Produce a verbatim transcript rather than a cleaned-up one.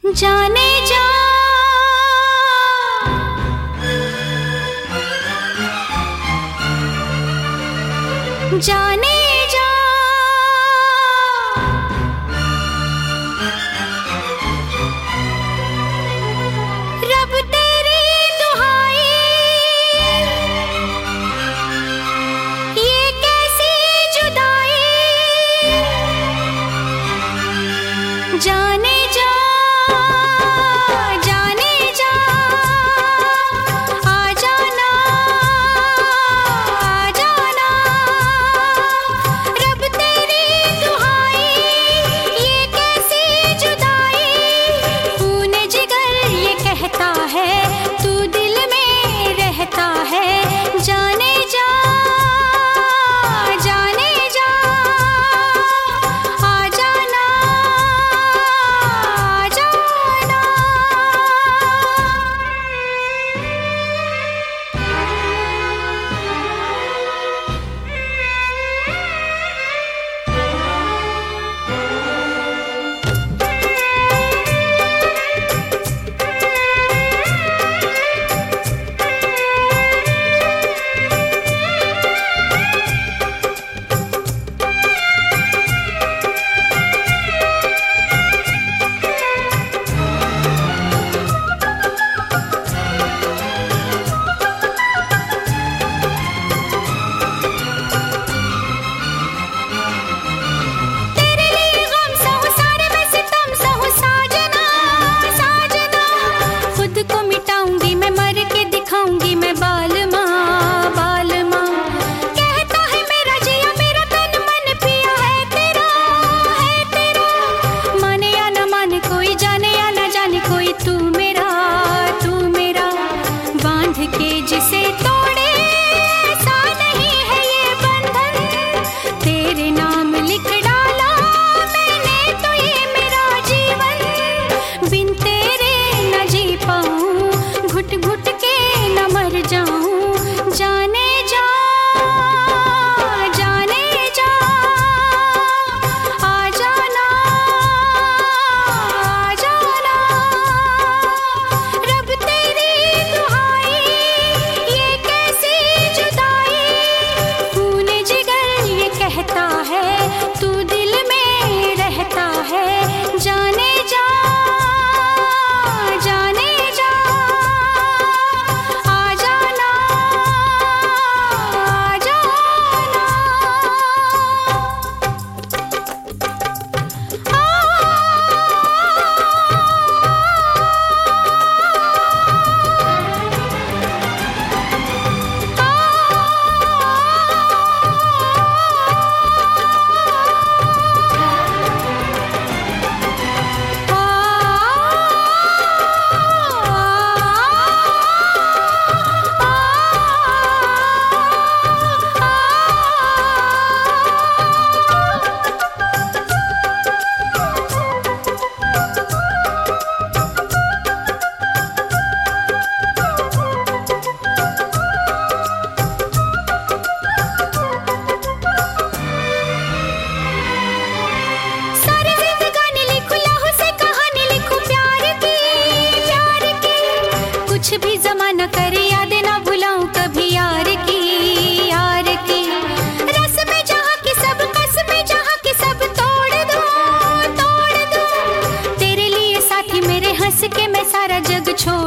जाने जा जाने जा रब तेरी दुहाई, ये कैसी जुदाई। जाने जा जाने जा आ जाना आ जाना रब तेरी दुहाई, ये कैसी जुदाई। खून जिगर ये कहता है तू दिल में रहता है। जाने जा जाने जा आ जाना आ जाना। तेरे लिए गम सहूं सारे में सितम सहूं साजना साजना। खुद को मिटाऊंगी मैं मर के दिखाऊंगी मैं बालमा बालमा। कहता है मेरा जिया मेरा तन मन पिया है तेरा है तेरा। माने या न माने कोई, जाने या न जाने कोई, तू मेरा तू मेरा। बांध के जिसे तोड़े ऐसा नहीं है ये बंधन। तेरे नाम लिख डाला मैंने तो ये मेरा जीवन। बिन तेरे न जी पाऊं, घुट घुट के न मर जाऊं। जाने जा जाने जा आ जाना आ जाना रब तेरी दुहाई, ये कैसी जुदाई। खून जिगर ये कहता है तू दिल में रहता है। जाने जा जाने जा आ जाना आ जाना सारी जिंदगानी लिखूं लहू से कहानी लिखूं प्यार की प्यार की। कुछ भी जमाना करे यादें ना भुलाऊं कभी यार की यार की। रस में जहाँ की सब कस में जहाँ की सब तोड़ दूं तोड़ दूं। तेरे लिए साथी मेरे हंस के मैं सारा जग छोड़